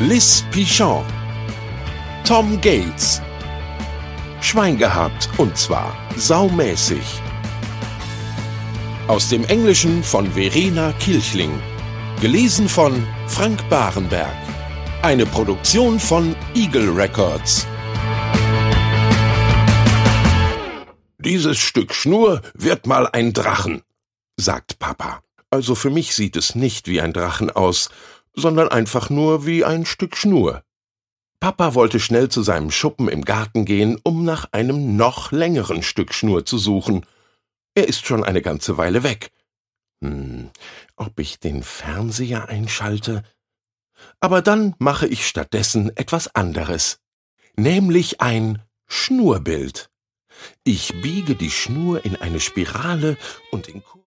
Liz Pichon, Tom Gates. Schwein gehabt, und zwar saumäßig. Aus dem Englischen von Verena Kilchling. Gelesen von Frank Barenberg. Eine Produktion von Eagle Records. »Dieses Stück Schnur wird mal ein Drachen«, sagt Papa. Also für mich sieht es nicht wie ein Drachen aus, sondern einfach nur wie ein Stück Schnur. Papa wollte schnell zu seinem Schuppen im Garten gehen, um nach einem noch längeren Stück Schnur zu suchen. Er ist schon eine ganze Weile weg. Ob ich den Fernseher einschalte? Aber dann mache ich stattdessen etwas anderes, nämlich ein Schnurbild. Ich biege die Schnur in eine Spirale und in